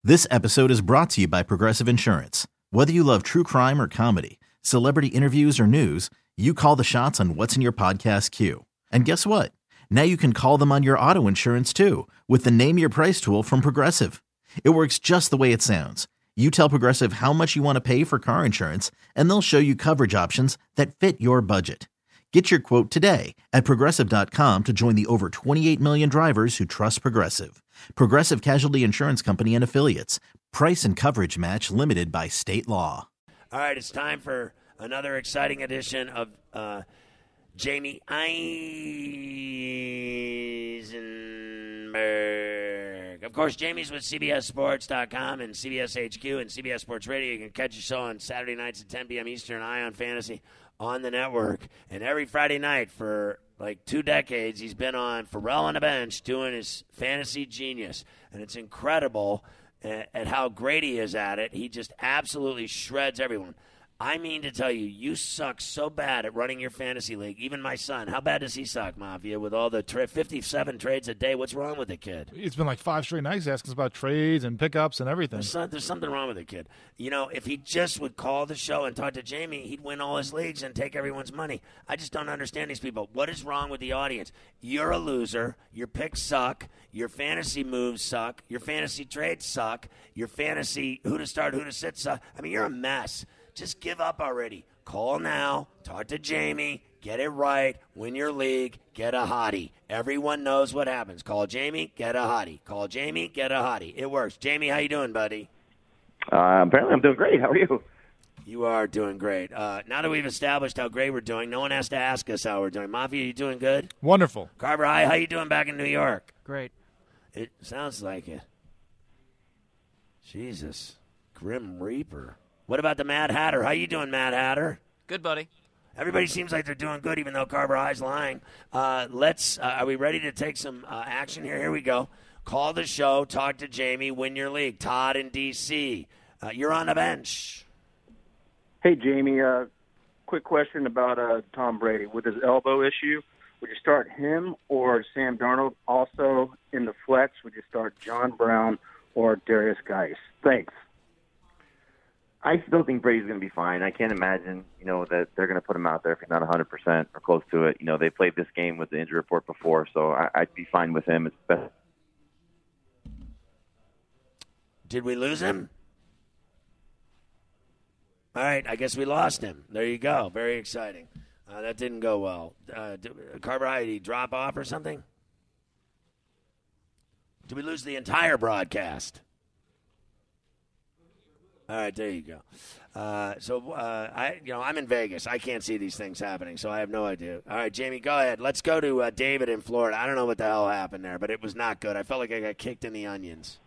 This episode is brought to you by Progressive Insurance. Whether you love true crime or comedy, celebrity interviews or news, you call the shots on what's in your podcast queue. And guess what? Now you can call them on your auto insurance too with the Name Your Price tool from Progressive. It works just the way it sounds. You tell Progressive how much you want to pay for car insurance, and they'll show you coverage options that fit your budget. Get your quote today at Progressive.com to join the over 28 million drivers who trust Progressive. Progressive Casualty Insurance Company and Affiliates. Price and coverage match limited by state law. All right, it's time for another exciting edition of Jamie Eisenberg. Of course, Jamie's with CBSSports.com and CBS HQ and CBS Sports Radio. You can catch your show on Saturday nights at 10 p.m. Eastern, Eye on Fantasy on the network. And every Friday night for like 2 decades, he's been on Pharrell on the Bench doing his Fantasy Genius. And it's incredible at how great he is at it. He just absolutely shreds everyone. I mean to tell you, you suck so bad at running your fantasy league. Even my son. How bad does he suck, Mafia, with all the 57 trades a day? What's wrong with the kid? It's been like 5 straight nights asking us about trades and pickups and everything. There's something wrong with the kid. You know, if he just would call the show and talk to Jamie, he'd win all his leagues and take everyone's money. I just don't understand these people. What is wrong with the audience? You're a loser. Your picks suck. Your fantasy moves suck. Your fantasy trades suck. Your fantasy who to start, who to sit suck. I mean, you're a mess. Just give up already. Call now. Talk to Jamie. Get it right. Win your league. Get a hottie. Everyone knows what happens. Call Jamie. Get a hottie. Call Jamie. Get a hottie. It works. Jamie, how you doing, buddy? Apparently I'm doing great. How are you? You are doing great. Now that we've established how great we're doing, no one has to ask us how we're doing. Mafia, you doing good? Wonderful. Carver, hi. How you doing back in New York? Great. It sounds like it. Jesus. Grim Reaper. What about the Mad Hatter? How you doing, Mad Hatter? Good, buddy. Everybody seems like they're doing good, even though Carver High's lying. Are we ready to take some action here? Here we go. Call the show. Talk to Jamie. Win your league. Todd in D.C. You're on the bench. Hey, Jamie. Quick question about Tom Brady. With his elbow issue, would you start him or Sam Darnold? Also, in the flex, would you start John Brown or Darius Geis? Thanks. I still think Brady's going to be fine. I can't imagine, that they're going to put him out there if he's not 100% or close to it. They played this game with the injury report before, so I'd be fine with him. It's best. Did we lose him? All right, I guess we lost him. There you go. Very exciting. That didn't go well. Carver High, did he drop off or something? Did we lose the entire broadcast? All right, there you go. I'm in Vegas. I can't see these things happening, so I have no idea. All right, Jamie, go ahead. Let's go to David in Florida. I don't know what the hell happened there, but it was not good. I felt like I got kicked in the onions.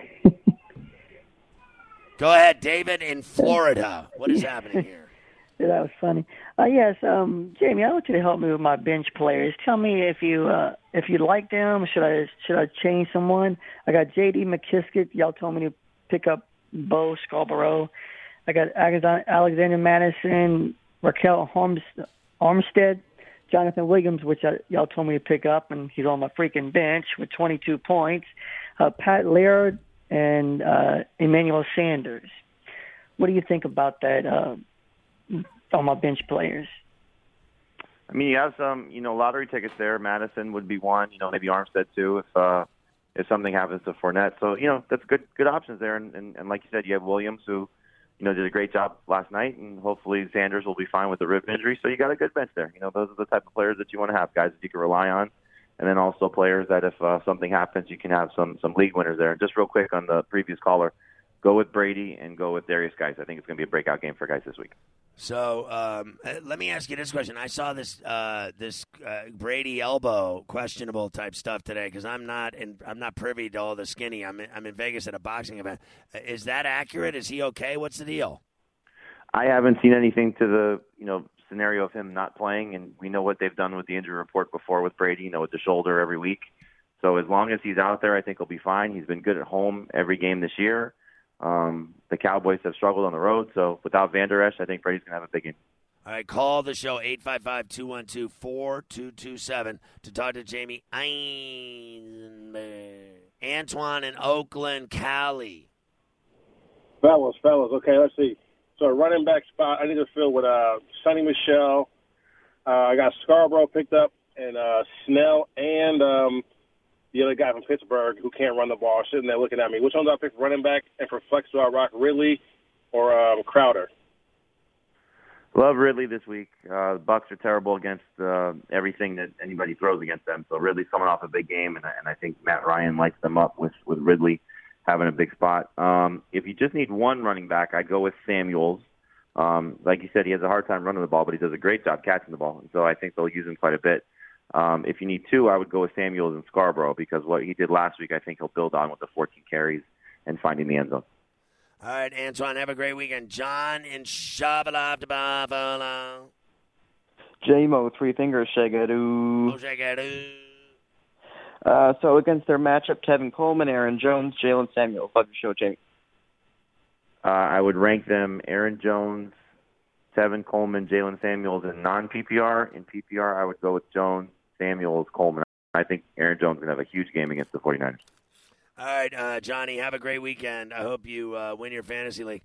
Go ahead, David in Florida. What is happening here? Yeah, that was funny. Yes, Jamie, I want you to help me with my bench players. Tell me if you like them. Should I change someone? I got J.D. McKissick. Y'all told me to pick up Bo Scarborough. I got Alexander Madison, Raquel Armstead, Jonathan Williams, which y'all told me to pick up, and he's on my freaking bench with 22 points. Pat Laird and Emmanuel Sanders. What do you think about that on my bench players? I mean, you have some, lottery tickets there. Madison would be one, maybe Armstead too if something happens to Fournette. So, that's good options there. And like you said, you have Williams who, did a great job last night, and hopefully Sanders will be fine with the rib injury. So you got a good bench there. Those are the type of players that you want to have, guys that you can rely on. And then also players that if something happens, you can have some league winners there. And just real quick on the previous caller, go with Brady and go with Darius Geis. I think it's going to be a breakout game for Geis this week. So let me ask you this question. I saw this Brady elbow questionable type stuff today because I'm not privy to all the skinny. I'm in Vegas at a boxing event. Is that accurate? Is he okay? What's the deal? I haven't seen anything to the scenario of him not playing, and we know what they've done with the injury report before with Brady. With the shoulder every week. So as long as he's out there, I think he'll be fine. He's been good at home every game this year. The Cowboys have struggled on the road, so without Van Der Esch, I think Brady's going to have a big game. All right, call the show, 855-212-4227 to talk to Jamie Eisenberg. Antoine in Oakland, Cali. Fellas. Okay, let's see. So running back spot, I need to fill with Sonny Michel. I got Scarborough picked up, and Snell, and the other guy from Pittsburgh who can't run the ball sitting there looking at me. Which one do I pick for running back? And for flex, do I rock Ridley or Crowder? Love Ridley this week. The Bucs are terrible against everything that anybody throws against them. So Ridley's coming off a big game, and I think Matt Ryan lights them up with Ridley having a big spot. If you just need one running back, I'd go with Samuels. Like you said, he has a hard time running the ball, but he does a great job catching the ball. And so I think they'll use him quite a bit. If you need two, I would go with Samuels and Scarborough because what he did last week, I think he'll build on with the 14 carries and finding the end zone. All right, Antoine, have a great weekend. John in Shabbat Buffalo. J-Mo, Three Fingers, Shagadoo. Oh, Shagadoo. So against their matchup, Tevin Coleman, Aaron Jones, Jalen Samuels. Love your show, Jamie. I would rank them Aaron Jones, Tevin Coleman, Jalen Samuels in non-PPR. In PPR, I would go with Jones, Samuels, Coleman. I think Aaron Jones is going to have a huge game against the 49ers. All right, Johnny, have a great weekend. I hope you win your fantasy league.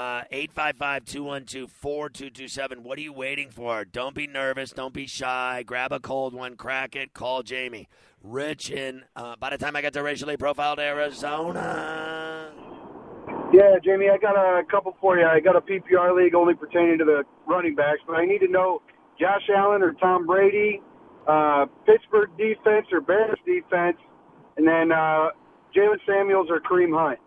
855-212-4227. What are you waiting for? Don't be nervous. Don't be shy. Grab a cold one. Crack it. Call Jamie. Rich in, by the time I get to racially profiled Arizona. Yeah, Jamie, I got a couple for you. I got a PPR league only pertaining to the running backs, but I need to know Josh Allen or Tom Brady, Pittsburgh defense or Bears defense, and then Jalen Samuels or Kareem Hunt.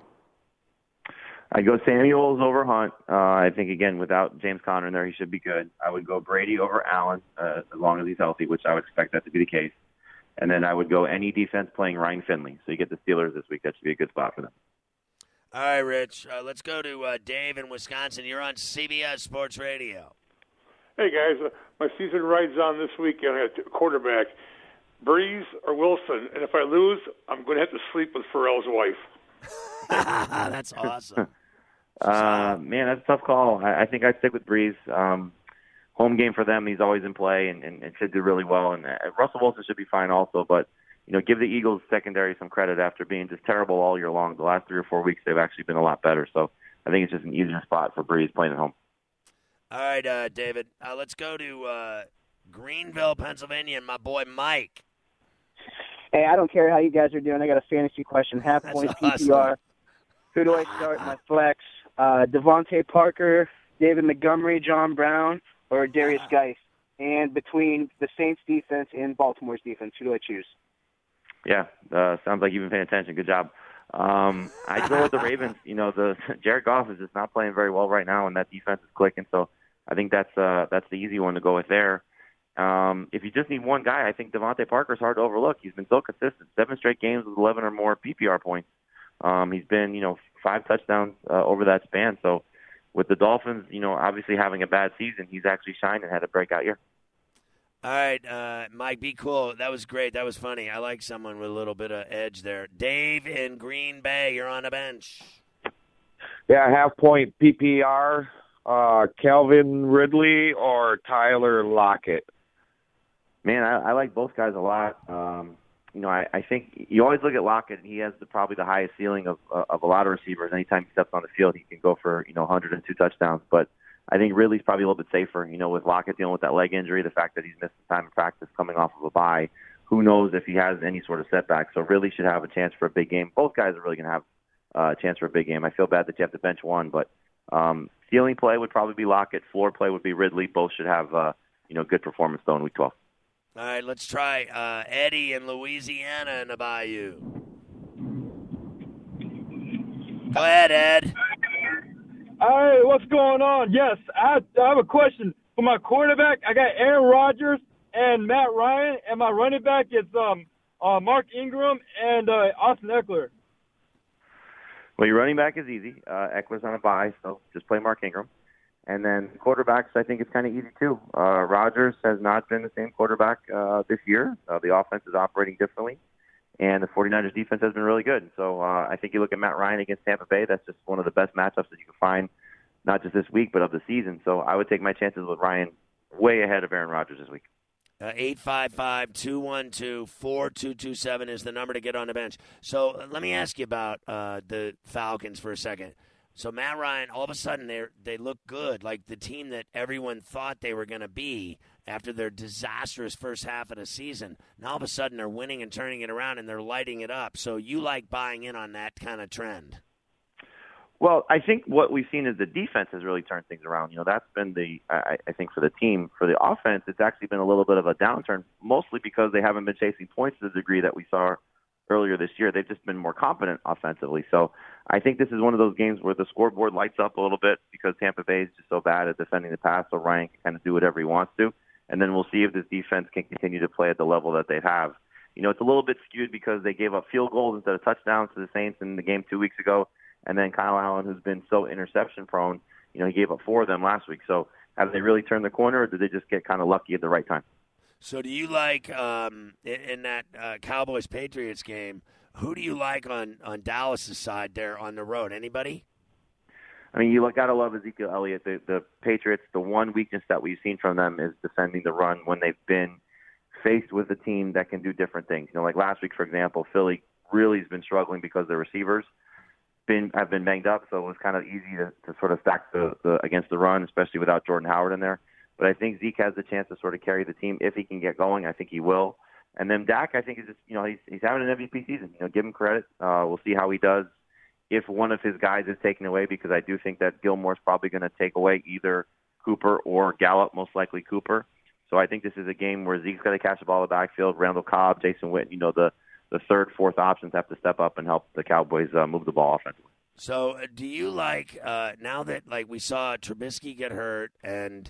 I'd go Samuels over Hunt. I think, again, without James Conner in there, he should be good. I would go Brady over Allen as long as he's healthy, which I would expect that to be the case. And then I would go any defense playing Ryan Finley. So you get the Steelers this week. That should be a good spot for them. All right, Rich. Let's go to Dave in Wisconsin. You're on CBS Sports Radio. Hey, guys. My season rides on this weekend. I got quarterback, Breeze or Wilson. And if I lose, I'm going to have to sleep with Pharrell's wife. That's awesome. Man, that's a tough call. I think I'd stick with Breeze. Home game for them. He's always in play and should do really well. And Russell Wilson should be fine also. But, give the Eagles secondary some credit after being just terrible all year long. The last 3 or 4 weeks, they've actually been a lot better. So I think it's just an easier spot for Breeze playing at home. All right, David. Let's go to Greenville, Pennsylvania, and my boy Mike. Hey, I don't care how you guys are doing. I got a fantasy question. Half point PPR. Who do I start in my flex? Devontae Parker, David Montgomery, John Brown, or Darius Geis? And between the Saints defense and Baltimore's defense, who do I choose? Yeah, sounds like you've been paying attention. Good job. I'd go with the Ravens. The Jared Goff is just not playing very well right now, and that defense is clicking. So I think that's the easy one to go with there. If you just need one guy, I think Devontae Parker's hard to overlook. He's been so consistent. 7 straight games with 11 or more PPR points. He's been, 5 touchdowns over that span. So with the Dolphins, obviously having a bad season, he's actually shined and had a breakout year. All right, Mike, be cool. That was great. That was funny. I like someone with a little bit of edge there. Dave in Green Bay, you're on the bench. Yeah, half point PPR, Calvin Ridley or Tyler Lockett. Man, I like both guys a lot. I think you always look at Lockett, and he has probably the highest ceiling of a lot of receivers. Anytime he steps on the field, he can go for 102 touchdowns. But I think Ridley's probably a little bit safer. With Lockett dealing with that leg injury, the fact that he's missed some time in practice coming off of a bye, who knows if he has any sort of setback. So Ridley should have a chance for a big game. Both guys are really going to have a chance for a big game. I feel bad that you have to bench one, but ceiling play would probably be Lockett. Floor play would be Ridley. Both should have good performance though in Week 12. All right, let's try Eddie in Louisiana in the Bayou. Go ahead, Ed. Hey, what's going on? Yes, I have a question. For my quarterback, I got Aaron Rodgers and Matt Ryan, and my running back is Mark Ingram and Austin Eckler. Well, your running back is easy. Eckler's on a bye, so just play Mark Ingram. And then quarterbacks, I think it's kind of easy too. Rodgers has not been the same quarterback this year. The offense is operating differently, and the 49ers defense has been really good. So I think you look at Matt Ryan against Tampa Bay, that's just one of the best matchups that you can find, not just this week, but of the season. So I would take my chances with Ryan way ahead of Aaron Rodgers this week. 855-212-4227 is the number to get on the bench. So let me ask you about the Falcons for a second. So Matt Ryan, all of a sudden, they look good, like the team that everyone thought they were going to be after their disastrous first half of the season. Now all of a sudden they're winning and turning it around, and they're lighting it up. So you like buying in on that kind of trend? Well, I think what we've seen is the defense has really turned things around. That's been I think for the team. For the offense, it's actually been a little bit of a downturn, mostly because they haven't been chasing points to the degree that we saw earlier this year. They've just been more competent offensively. So I think this is one of those games where the scoreboard lights up a little bit because Tampa Bay is just so bad at defending the pass, so Ryan can kind of do whatever he wants to. And then we'll see if this defense can continue to play at the level that they have. It's a little bit skewed because they gave up field goals instead of touchdowns to the Saints in the game 2 weeks ago. And then Kyle Allen, who's been so interception prone, he gave up 4 of them last week. So have they really turned the corner, or did they just get kind of lucky at the right time? So do you like, in that Cowboys-Patriots game, who do you like on Dallas' side there on the road? Anybody? I mean, you got to love Ezekiel Elliott. The Patriots, the one weakness that we've seen from them is defending the run when they've been faced with a team that can do different things. Like last week, for example, Philly really has been struggling because their receivers have been banged up, so it was kind of easy to sort of stack the against the run, especially without Jordan Howard in there. But I think Zeke has the chance to sort of carry the team if he can get going. I think he will. And then Dak, I think, is just, he's having an MVP season. Give him credit. We'll see how he does if one of his guys is taken away, because I do think that Gilmore's probably going to take away either Cooper or Gallup, most likely Cooper. So I think this is a game where Zeke's got to catch the ball in the backfield. Randall Cobb, Jason Witten, the third, fourth options have to step up and help the Cowboys move the ball offensively. So do you like, now that we saw Trubisky get hurt and,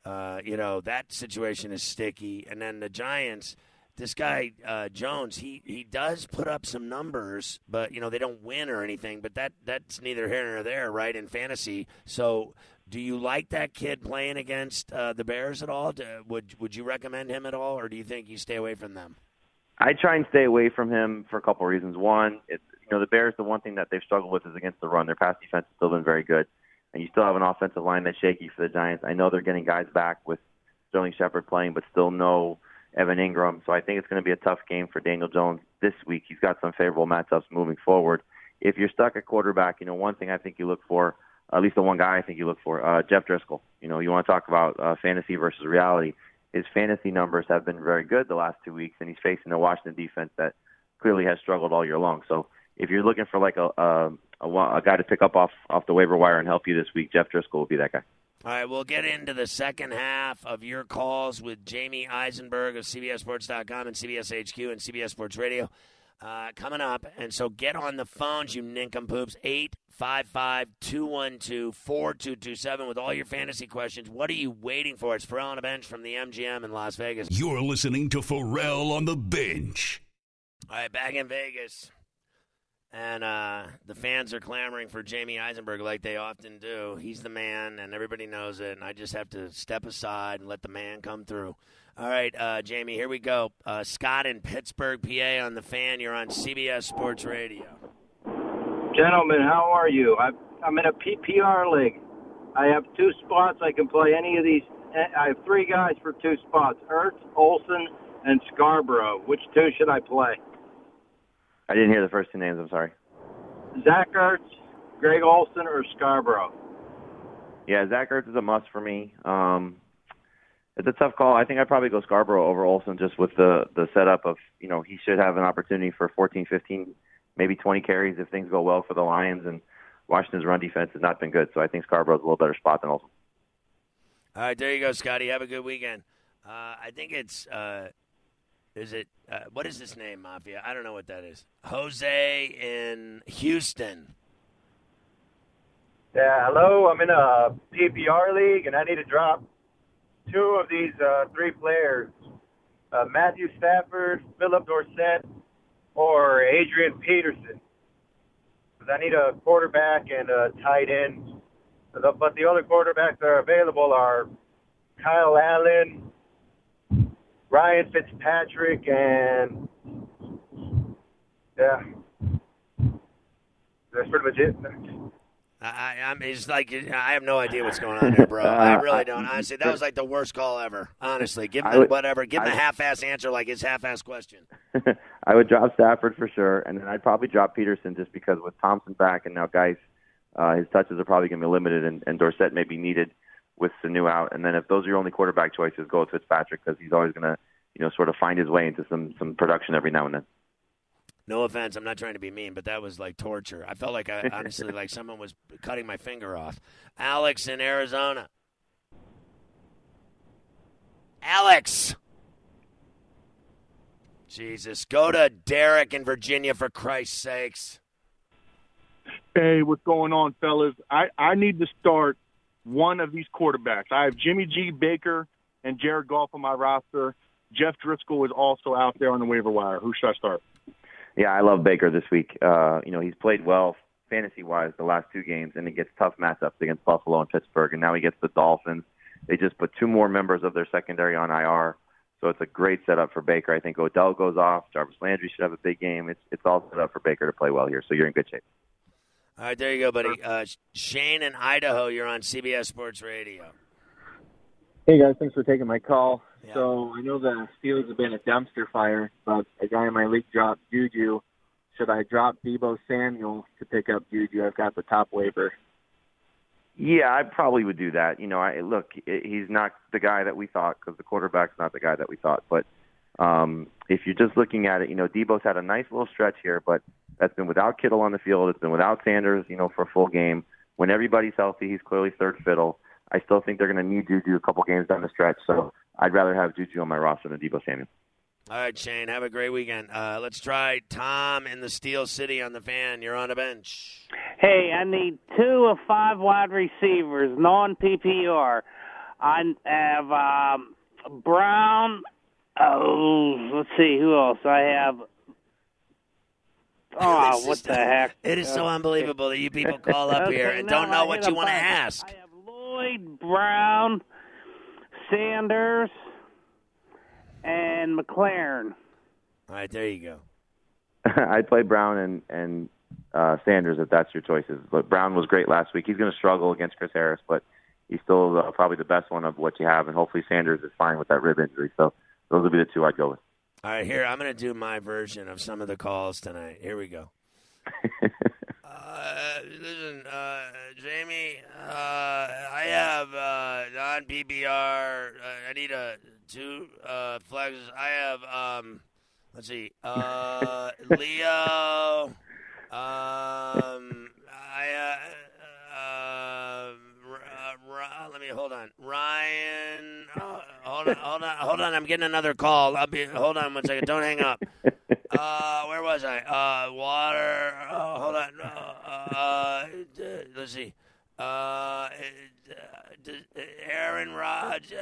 that situation is sticky, and then the Giants, this guy Jones, he does put up some numbers, but, they don't win or anything, but that's neither here nor there, right, in fantasy. So do you like that kid playing against the Bears at all? Would you recommend him at all, or do you think you stay away from them? I try and stay away from him for a couple of reasons. One, the Bears, the one thing that they've struggled with is against the run. Their pass defense has still been very good. And you still have an offensive line that's shaky for the Giants. I know they're getting guys back with Sterling Shepard playing, but still no Evan Ingram. So I think it's going to be a tough game for Daniel Jones this week. He's got some favorable matchups moving forward. If you're stuck at quarterback, one thing I think you look for, at least the one guy I think you look for, Jeff Driscoll. You want to talk about fantasy versus reality. His fantasy numbers have been very good the last 2 weeks, and he's facing a Washington defense that clearly has struggled all year long. So if you're looking for a guy to pick up off the waiver wire and help you this week, Jeff Driscoll will be that guy. All right, we'll get into the second half of your calls with Jamie Eisenberg of CBSSports.com and CBS HQ and CBS Sports Radio coming up. And so get on the phones, you nincompoops, 855-212-4227 with all your fantasy questions. What are you waiting for? It's Pharrell on the Bench from the MGM in Las Vegas. You're listening to Pharrell on the Bench. All right, back in Vegas. And the fans are clamoring for Jamie Eisenberg like they often do. He's the man, and everybody knows it, and I just have to step aside and let the man come through. All right, Jamie, here we go. Scott in Pittsburgh, PA on the Fan. You're on CBS Sports Radio. Gentlemen, how are you? I'm in a PPR league. I have 2 spots. I can play any of these. I have 3 guys for 2 spots, Ertz, Olsen, and Scarborough. Which 2 should I play? I didn't hear the first 2 names. I'm sorry. Zach Ertz, Greg Olsen, or Scarborough? Yeah, Zach Ertz is a must for me. It's a tough call. I think I'd probably go Scarborough over Olsen just with the setup of, he should have an opportunity for 14, 15, maybe 20 carries if things go well for the Lions, and Washington's run defense has not been good. So I think Scarborough's a little better spot than Olsen. All right, there you go, Scotty. Have a good weekend. I think it's what is this name, Mafia? I don't know what that is. Jose in Houston. Yeah, hello. I'm in a PPR league, and I need to drop 2 of these 3 players, Matthew Stafford, Philip Dorsett, or Adrian Peterson. Because I need a quarterback and a tight end. But the other quarterbacks that are available are Kyle Allen, Ryan Fitzpatrick, and yeah, that's pretty much it. It's like I have no idea what's going on here, bro. I really don't. Honestly, that was like the worst call ever. Honestly, give him whatever. Give him a half-ass answer like his half-ass question. I would drop Stafford for sure, and then I'd probably drop Peterson just because with Thompson back and now guys his touches are probably going to be limited, and Dorsett may be needed with Sanu out. And then if those are your only quarterback choices, go with Fitzpatrick because he's always going to, sort of find his way into some production every now and then. No offense, I'm not trying to be mean, but that was like torture. I felt like honestly like someone was cutting my finger off. Alex in Arizona. Alex. Jesus, go to Derek in Virginia for Christ's sakes. Hey, what's going on, fellas? I need to start one of these quarterbacks. I have Jimmy G. Baker and Jared Goff on my roster. Jeff Driscoll is also out there on the waiver wire. Who should I start? Yeah, I love Baker this week. He's played well fantasy-wise the last 2 games, and he gets tough matchups against Buffalo and Pittsburgh, and now he gets the Dolphins. They just put 2 more members of their secondary on IR, so it's a great setup for Baker. I think Odell goes off. Jarvis Landry should have a big game. It's all set up for Baker to play well here, so you're in good shape. All right, there you go, buddy. Shane in Idaho, you're on CBS Sports Radio. Hey, guys, thanks for taking my call. Yeah. So I know the Steelers have been a dumpster fire, but a guy in my league dropped Juju. Should I drop Deebo Samuel to pick up Juju? I've got the top waiver. Yeah, I probably would do that. He's not the guy that we thought because the quarterback's not the guy that we thought. But if you're just looking at it, Deebo's had a nice little stretch here, but that's been without Kittle on the field. It's been without Sanders, for a full game. When everybody's healthy, he's clearly third fiddle. I still think they're going to need Juju a couple games down the stretch, so I'd rather have Juju on my roster than Deebo Samuel. All right, Shane, have a great weekend. Let's try Tom in the Steel City on the Fan. You're on the bench. Hey, I need 2 of 5 wide receivers, non-PPR. I have Brown. Let's see, who else? I have... what the heck? It is so unbelievable that you people call up here and don't know what you want to ask. I have Lloyd, Brown, Sanders, and McLaren. All right, there you go. I'd play Brown and Sanders if that's your choices. But Brown was great last week. He's going to struggle against Chris Harris, but he's still probably the best one of what you have, and hopefully Sanders is fine with that rib injury. So those would be the 2 I'd go with. All right, here, I'm going to do my version of some of the calls tonight. Here we go. Listen, Jamie, I have non-PPR. I need 2 flexes. I have, let's see, Leo. Let me hold on. Ryan. Hold on. I'm getting another call. Hold on 1 second. Don't hang up. Where was I? Water. Hold on. Let's see. Aaron Rodgers.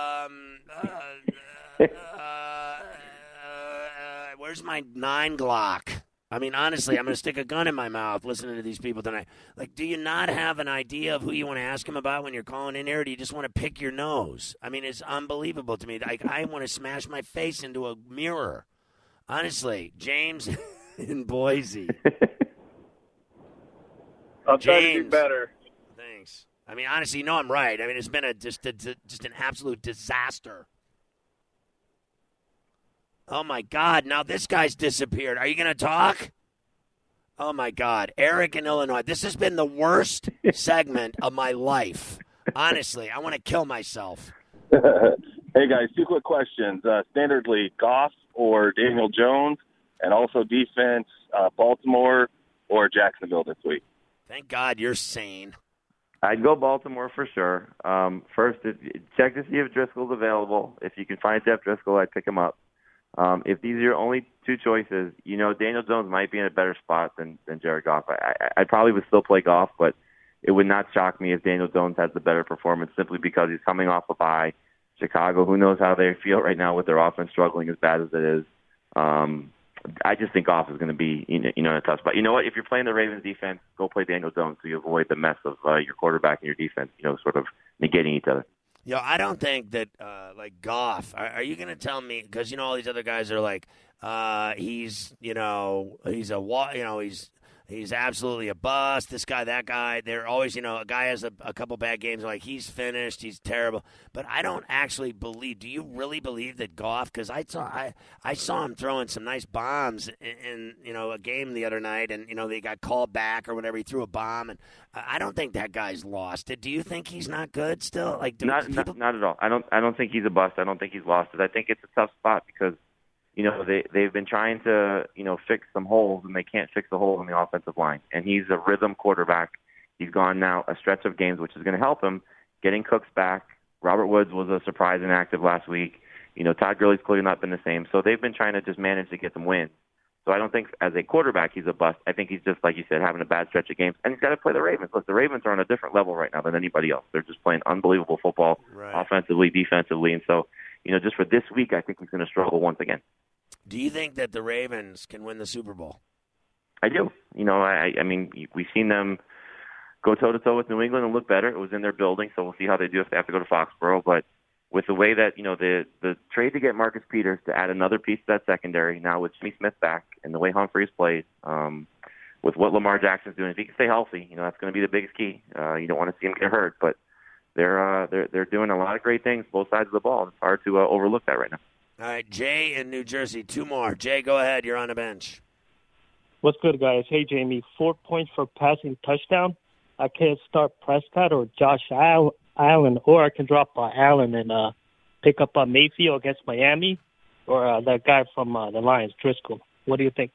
Where's my 9 Glock? I mean, honestly, I'm going to stick a gun in my mouth listening to these people tonight. Like, do you not have an idea of who you want to ask them about when you're calling in here, or do you just want to pick your nose? I mean, it's unbelievable to me. Like, I want to smash my face into a mirror. Honestly, James in Boise. I'll try to do better. Thanks. I mean, honestly, I'm right. I mean, it's been just an absolute disaster. Oh, my God. Now this guy's disappeared. Are you going to talk? Oh, my God. Eric in Illinois. This has been the worst segment of my life. Honestly, I want to kill myself. Hey, guys, 2 quick questions. Standard league, Goff or Daniel Jones, and also defense, Baltimore or Jacksonville this week. Thank God you're sane. I'd go Baltimore for sure. First, check to see if Driscoll's available. If you can find Jeff Driscoll, I'd pick him up. If these are your only 2 choices, Daniel Jones might be in a better spot than Jared Goff. I probably would still play Goff, but it would not shock me if Daniel Jones has the better performance simply because he's coming off a bye. Chicago, who knows how they feel right now with their offense struggling as bad as it is. I just think Goff is going to be in a tough spot. You know what? If you're playing the Ravens defense, go play Daniel Jones so you avoid the mess of your quarterback and your defense, sort of negating each other. I don't think that, Goff, are you going to tell me, because, all these other guys are like, he's He's absolutely a bust. This guy, that guy. They're always, a guy has a couple bad games, like he's finished, he's terrible. But I don't actually believe. Do you really believe that Goff? Because I saw him throwing some nice bombs in a game the other night, and they got called back or whatever. He threw a bomb, and I don't think that guy's lost it. Do you think he's not good still? Like not at all. I don't think he's a bust. I don't think he's lost it. I think it's a tough spot because they've been trying to fix some holes, and they can't fix the hole in the offensive line. And he's a rhythm quarterback. He's gone now a stretch of games, which is going to help him getting Cooks back. Robert Woods was a surprise inactive last week. Todd Gurley's clearly not been the same. So they've been trying to just manage to get some wins. So I don't think as a quarterback he's a bust. I think he's just, like you said, having a bad stretch of games. And he's got to play the Ravens. Look, the Ravens are on a different level right now than anybody else. They're just playing unbelievable football, offensively, defensively. And so, just for this week, I think he's going to struggle once again. Do you think that the Ravens can win the Super Bowl? I do. I mean, we've seen them go toe-to-toe with New England and look better. It was in their building, so we'll see how they do if they have to go to Foxborough. But with the way that, the trade to get Marcus Peters to add another piece to that secondary, now with Jimmy Smith back and the way Humphreys plays, with what Lamar Jackson's doing, if he can stay healthy, that's going to be the biggest key. You don't want to see him get hurt, but they're doing a lot of great things, both sides of the ball. It's hard to overlook that right now. All right, Jay in New Jersey, 2 more. Jay, go ahead. You're on the bench. What's good, guys? Hey, Jamie, 4 points for passing touchdown. I can start Prescott or Josh Allen, or I can drop Allen and pick up Mayfield against Miami, or that guy from the Lions, Driscoll. What do you think?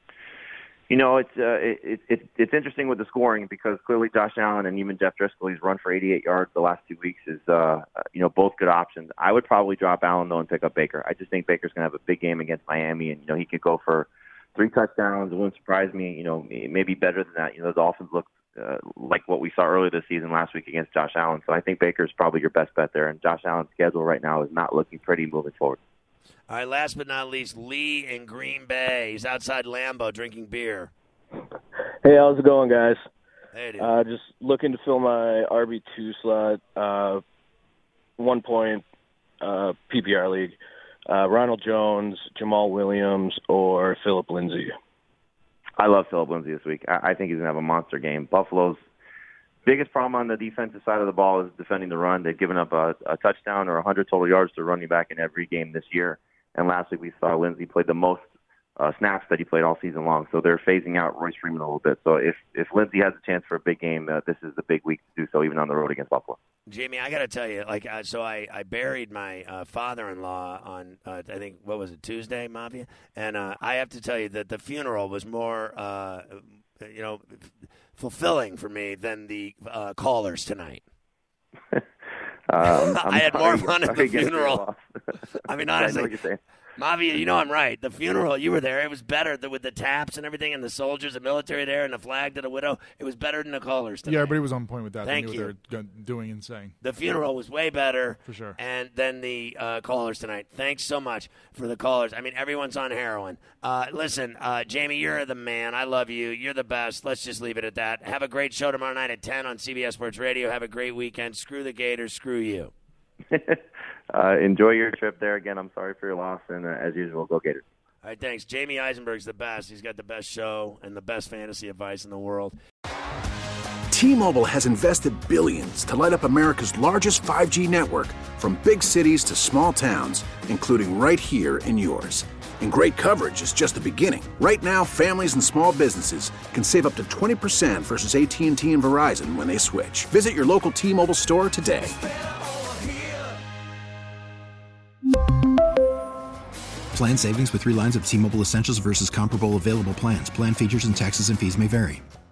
It's interesting with the scoring because clearly Josh Allen and even Jeff Driscoll, he's run for 88 yards the last 2 weeks, is both good options. I would probably drop Allen though and pick up Baker. I just think Baker's going to have a big game against Miami, and he could go for 3 touchdowns. It wouldn't surprise me. Maybe better than that. The Dolphins look like what we saw earlier this season last week against Josh Allen. So I think Baker's probably your best bet there, and Josh Allen's schedule right now is not looking pretty moving forward. All right, last but not least, Lee in Green Bay. He's outside Lambeau drinking beer. Hey, how's it going, guys? Hey, dude. Just looking to fill my RB2 slot, 1 point PPR league. Ronald Jones, Jamal Williams, or Phillip Lindsay. I love Phillip Lindsay this week. I think he's going to have a monster game. Buffalo's biggest problem on the defensive side of the ball is defending the run. They've given up a touchdown or 100 total yards to running back in every game this year. And last week we saw Lindsay play the most snaps that he played all season long. So they're phasing out Royce Freeman a little bit. So if Lindsay has a chance for a big game, this is the big week to do so, even on the road against Buffalo. Jamie, I got to tell you, so I buried my father-in-law on, I think, what was it, Tuesday, Mafia? And I have to tell you that the funeral was more, fulfilling for me than the callers tonight. I had more fun at the funeral. I mean, honestly. I know what you're saying. Mafia, I'm right. The funeral, you were there. It was better with the taps and everything, and the soldiers, the military there, and the flag to the widow. It was better than the callers tonight. Yeah, everybody was on point with that. Thank they knew you. what they were doing and saying. The funeral was way better. For sure. And then the callers tonight. Thanks so much for the callers. I mean, everyone's on heroin. Listen, Jamie, you're the man. I love you. You're the best. Let's just leave it at that. Have a great show tomorrow night at 10 on CBS Sports Radio. Have a great weekend. Screw the Gators. Screw you. Enjoy your trip there. Again, I'm sorry for your loss, and as usual, go Gators. All right, thanks. Jamie Eisenberg's the best. He's got the best show and the best fantasy advice in the world. T-Mobile has invested billions to light up America's largest 5G network, from big cities to small towns, including right here in yours. And great coverage is just the beginning. Right now, families and small businesses can save up to 20% versus AT&T and Verizon when they switch. Visit your local T-Mobile store today. Plan savings with 3 lines of T-Mobile Essentials versus comparable available plans. Plan features and taxes and fees may vary.